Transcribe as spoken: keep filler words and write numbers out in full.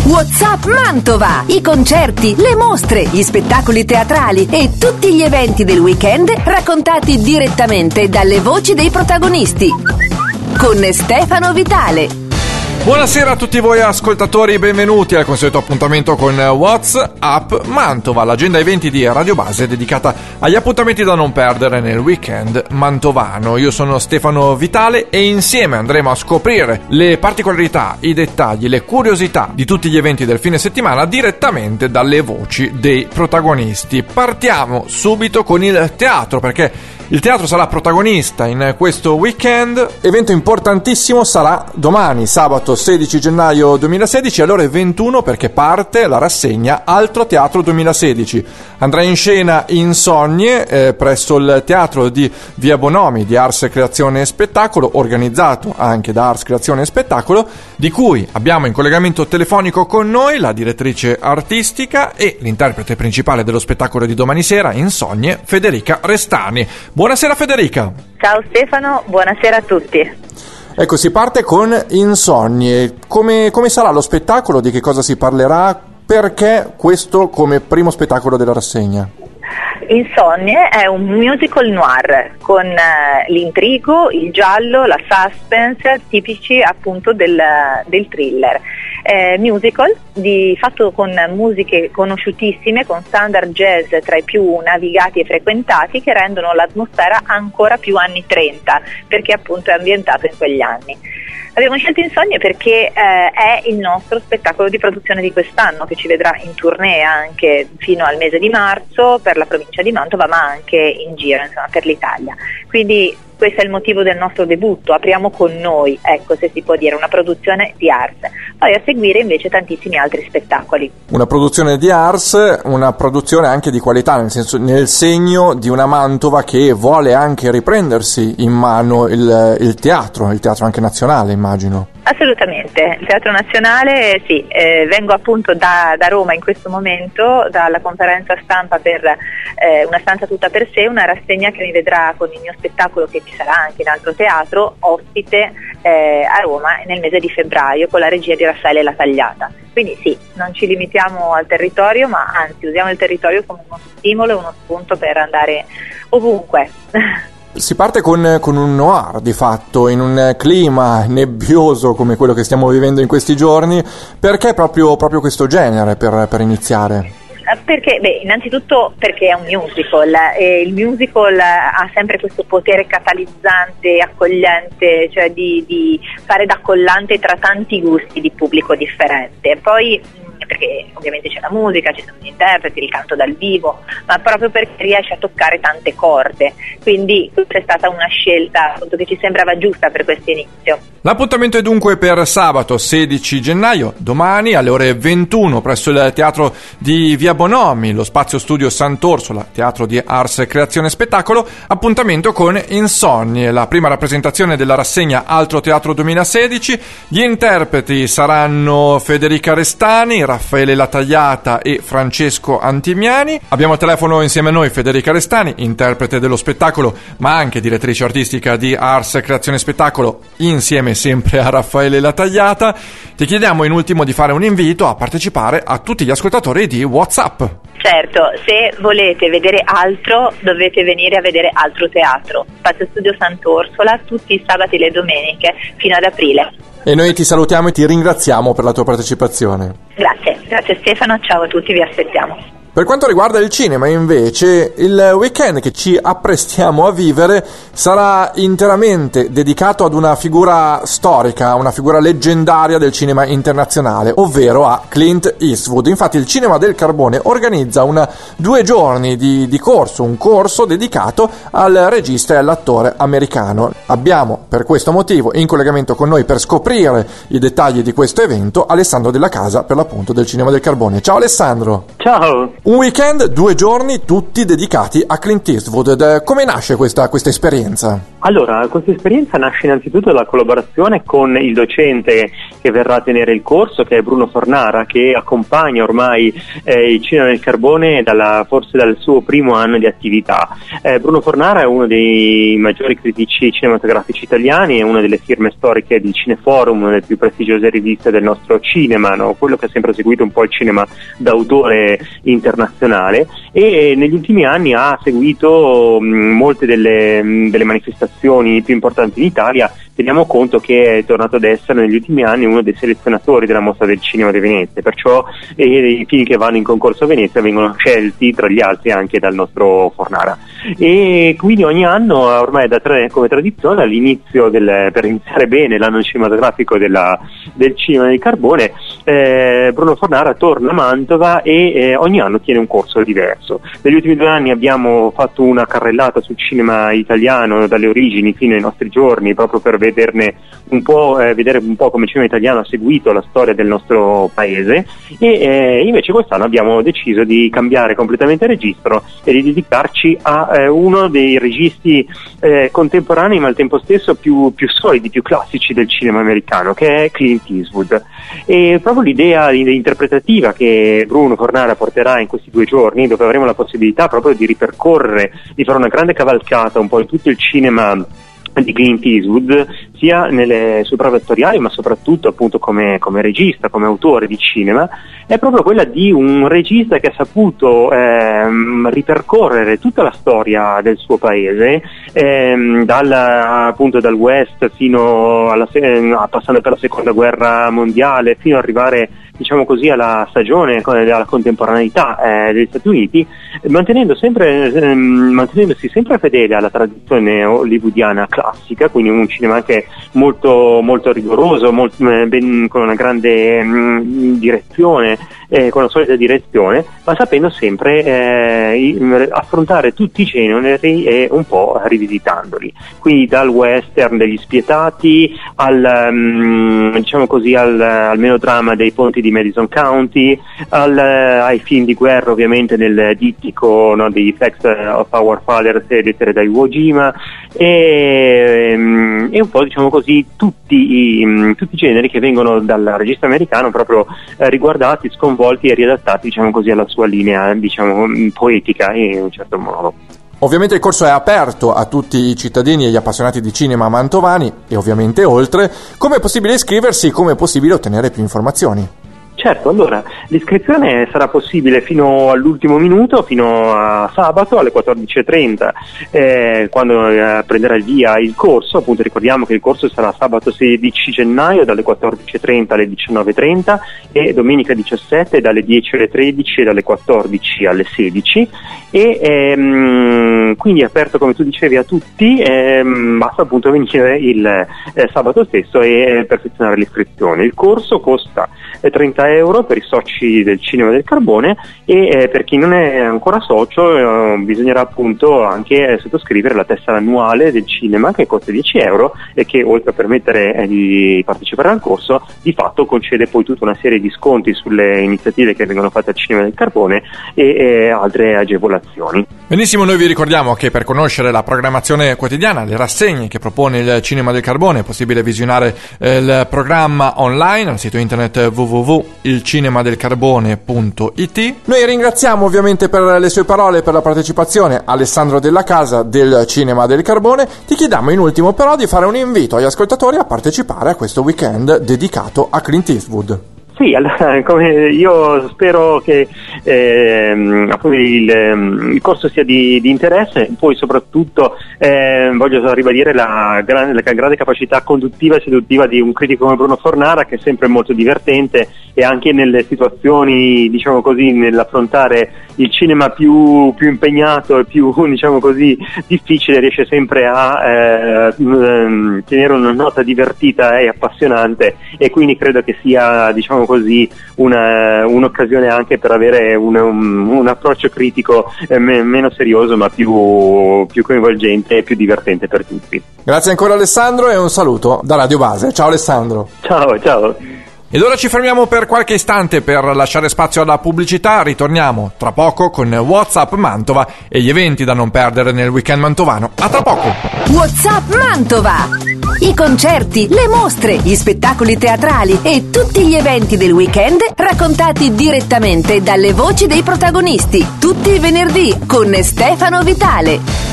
WhatsApp Mantova, i concerti, le mostre, gli spettacoli teatrali e tutti gli eventi del weekend raccontati direttamente dalle voci dei protagonisti. Con Stefano Vitale. Buonasera a tutti voi ascoltatori, benvenuti al consueto appuntamento con WhatsApp Mantova, l'agenda eventi di Radio Base dedicata agli appuntamenti da non perdere nel weekend mantovano. Io sono Stefano Vitale e insieme andremo a scoprire le particolarità, i dettagli, le curiosità di tutti gli eventi del fine settimana direttamente dalle voci dei protagonisti. Partiamo subito con il teatro, perché il teatro sarà protagonista in questo weekend. Evento importantissimo sarà domani, sabato sedici gennaio duemilasedici, alle ore ventuno, perché parte la rassegna Altro Teatro duemilasedici. Andrà in scena Insogne eh, presso il teatro di Via Bonomi di Ars Creazione e Spettacolo, organizzato anche da Ars Creazione e Spettacolo, di cui abbiamo in collegamento telefonico con noi la direttrice artistica e l'interprete principale dello spettacolo di domani sera, Insogne, Federica Restani. Buonasera Federica. Ciao Stefano, buonasera a tutti. Ecco, si parte con Insogne. Come, come sarà lo spettacolo? Di che cosa si parlerà? Perché questo come primo spettacolo della rassegna? Insogne è un musical noir con eh, l'intrigo, il giallo, la suspense tipici appunto del, del thriller. Eh, musical di, fatto con musiche conosciutissime, con standard jazz tra i più navigati e frequentati, che rendono l'atmosfera ancora più anni trenta, perché appunto è ambientato in quegli anni. Abbiamo scelto Insogne perché eh, è il nostro spettacolo di produzione di quest'anno, che ci vedrà in tournée anche fino al mese di marzo per la provincia di Mantova, ma anche in giro, insomma, per l'Italia. Quindi questo è il motivo del nostro debutto, apriamo con noi, ecco, se si può dire, una produzione di Ars. Poi a seguire invece tantissimi altri spettacoli. Una produzione di Ars, una produzione anche di qualità, nel senso, nel segno di una Mantova che vuole anche riprendersi in mano il, il teatro, il teatro anche nazionale, immagino. Assolutamente, il Teatro Nazionale, sì, eh, vengo appunto da, da Roma in questo momento, dalla conferenza stampa per eh, Una stanza tutta per sé, una rassegna che mi vedrà con il mio spettacolo, che ci sarà anche in altro teatro, ospite eh, a Roma nel mese di febbraio con la regia di Raffaele La Tagliata. Quindi sì, non ci limitiamo al territorio, ma anzi usiamo il territorio come uno stimolo e uno spunto per andare ovunque. Si parte con, con un noir, di fatto, in un clima nebbioso come quello che stiamo vivendo in questi giorni. Perché proprio, proprio questo genere per, per iniziare? Perché, beh, innanzitutto perché è un musical e il musical ha sempre questo potere catalizzante, accogliente, cioè di, di fare da collante tra tanti gusti di pubblico differente. Poi perché ovviamente c'è la musica, ci sono gli interpreti, il canto dal vivo, ma proprio perché riesce a toccare tante corde, quindi questa è stata una scelta appunto che ci sembrava giusta per questo inizio. L'appuntamento è dunque per sabato sedici gennaio, domani alle ore ventuno presso il teatro di Via Bonomi, lo spazio studio Sant'Orsola, teatro di Ars Creazione e Spettacolo. Appuntamento con Insogne, la prima rappresentazione della rassegna Altro Teatro duemilasedici. Gli interpreti saranno Federica Restani, Raffaele La Tagliata e Francesco Antimiani. Abbiamo al telefono insieme a noi Federica Restani, interprete dello spettacolo ma anche direttrice artistica di Ars Creazione e Spettacolo, insieme sempre a Raffaele La Tagliata. Ti chiediamo in ultimo di fare un invito a partecipare a tutti gli ascoltatori di WhatsApp. Certo, se volete vedere altro dovete venire a vedere Altro Teatro, spazio studio Sant'Orsola, tutti i sabati e le domeniche fino ad aprile. E noi ti salutiamo e ti ringraziamo per la tua partecipazione. Grazie, grazie Stefano, ciao a tutti, vi aspettiamo. Per quanto riguarda il cinema, invece, il weekend che ci apprestiamo a vivere sarà interamente dedicato ad una figura storica, una figura leggendaria del cinema internazionale, ovvero a Clint Eastwood. Infatti il Cinema del Carbone organizza una due giorni di, di corso, un corso dedicato al regista e all'attore americano. Abbiamo per questo motivo in collegamento con noi per scoprire i dettagli di questo evento Alessandro Della Casa, per l'appunto del Cinema del Carbone. Ciao Alessandro! Ciao! Un weekend, due giorni, tutti dedicati a Clint Eastwood. Come nasce questa, questa esperienza? Allora, questa esperienza nasce innanzitutto dalla collaborazione con il docente che verrà a tenere il corso, che è Bruno Fornara, che accompagna ormai eh, il Cinema del Carbone dalla, forse dal suo primo anno di attività. Eh, Bruno Fornara è uno dei maggiori critici cinematografici italiani, è una delle firme storiche di Cineforum, una delle più prestigiose riviste del nostro cinema, no? Quello che ha sempre seguito un po' il cinema d'autore internazionale, e eh, negli ultimi anni ha seguito mh, molte delle, mh, delle manifestazioni più importanti in Italia. Teniamo conto che è tornato ad essere negli ultimi anni uno dei selezionatori della Mostra del Cinema di Venezia, perciò eh, i film che vanno in concorso a Venezia vengono scelti tra gli altri anche dal nostro Fornara, e quindi ogni anno, ormai da tre, come tradizione, all'inizio del, per iniziare bene l'anno cinematografico della, del Cinema del Carbone, eh, Bruno Fornara torna a Mantova e eh, ogni anno tiene un corso diverso. Negli ultimi due anni abbiamo fatto una carrellata sul cinema italiano dalle origini fino ai nostri giorni, proprio per vederne un po', eh, vedere un po' come il cinema italiano ha seguito la storia del nostro paese, e eh, invece quest'anno abbiamo deciso di cambiare completamente registro e di dedicarci a eh, uno dei registi eh, contemporanei, ma al tempo stesso più, più solidi, più classici del cinema americano, che è Clint Eastwood. E proprio l'idea interpretativa che Bruno Fornara porterà in questi due giorni, dove avremo la possibilità proprio di ripercorrere, di fare una grande cavalcata un po' in tutto il cinema di Clint Eastwood, sia nelle sue prove attoriali, ma soprattutto appunto come, come regista, come autore di cinema, è proprio quella di un regista che ha saputo ehm, ripercorrere tutta la storia del suo paese, ehm, dal, appunto dal West fino alla, eh, passando per la seconda guerra mondiale, fino ad arrivare, diciamo così, alla stagione, alla contemporaneità eh, degli Stati Uniti, mantenendo sempre, ehm, mantenendosi sempre fedele alla tradizione hollywoodiana classica, quindi un cinema anche molto, molto rigoroso, molto, eh, ben, con una grande mh, direzione, eh, con una solida direzione, ma sapendo sempre eh, affrontare tutti i generi e un po' rivisitandoli. Quindi dal western degli spietati al, mh, diciamo così, al, al melodramma dei ponti di Madison County, al, ai film di guerra ovviamente nel dittico, no, degli Facts of Our Fathers e lettere da Iwo Jima, e, e un po', diciamo così, tutti i, tutti i generi che vengono dal regista americano proprio eh, riguardati, sconvolti e riadattati, diciamo così, alla sua linea, diciamo, poetica in un certo modo. Ovviamente il corso è aperto a tutti i cittadini e gli appassionati di cinema mantovani e ovviamente oltre. Come è possibile iscriversi? Come è possibile ottenere più informazioni? Certo, allora l'iscrizione sarà possibile fino all'ultimo minuto, fino a sabato alle quattordici e trenta, eh, quando eh, prenderà il via il corso. Appunto, ricordiamo che il corso sarà sabato sedici gennaio dalle quattordici e trenta alle diciannove e trenta e domenica diciassette dalle dieci alle tredici e dalle quattordici alle sedici, e ehm, quindi è aperto, come tu dicevi, a tutti. Ehm, basta appunto venire il eh, sabato stesso e eh, perfezionare l'iscrizione. Il corso costa eh, trenta euro per i soci del Cinema del Carbone, e eh, per chi non è ancora socio eh, bisognerà appunto anche eh, sottoscrivere la tessera annuale del cinema, che costa dieci euro e che, oltre a permettere eh, di partecipare al corso, di fatto concede poi tutta una serie di sconti sulle iniziative che vengono fatte al Cinema del Carbone e eh, altre agevolazioni. Benissimo, noi vi ricordiamo che per conoscere la programmazione quotidiana, le rassegne che propone il Cinema del Carbone, è possibile visionare eh, il programma online al sito internet w w w punto il cinema del carbone punto i t. Noi ringraziamo ovviamente per le sue parole e per la partecipazione Alessandro Della Casa del Cinema del Carbone. Ti chiediamo in ultimo però di fare un invito agli ascoltatori a partecipare a questo weekend dedicato a Clint Eastwood. Sì, allora, come io spero che ehm, il, il corso sia di, di interesse, poi soprattutto eh, voglio ribadire la grande, la grande capacità conduttiva e seduttiva di un critico come Bruno Fornara, che è sempre molto divertente, e anche nelle situazioni, diciamo così, nell'affrontare il cinema più, più impegnato e più, diciamo così, difficile, riesce sempre a eh, tenere una nota divertita e appassionante, e quindi credo che sia, diciamo così, una, un'occasione anche per avere un, un, un approccio critico eh, me, meno serioso, ma più, più coinvolgente e più divertente per tutti. Grazie ancora Alessandro e un saluto da Radio Base. Ciao Alessandro. Ciao, ciao. Ed ora ci fermiamo per qualche istante per lasciare spazio alla pubblicità. Ritorniamo tra poco con WhatsApp Mantova e gli eventi da non perdere nel weekend mantovano. A tra poco! WhatsApp Mantova! I concerti, le mostre, gli spettacoli teatrali e tutti gli eventi del weekend raccontati direttamente dalle voci dei protagonisti. Tutti i venerdì con Stefano Vitale.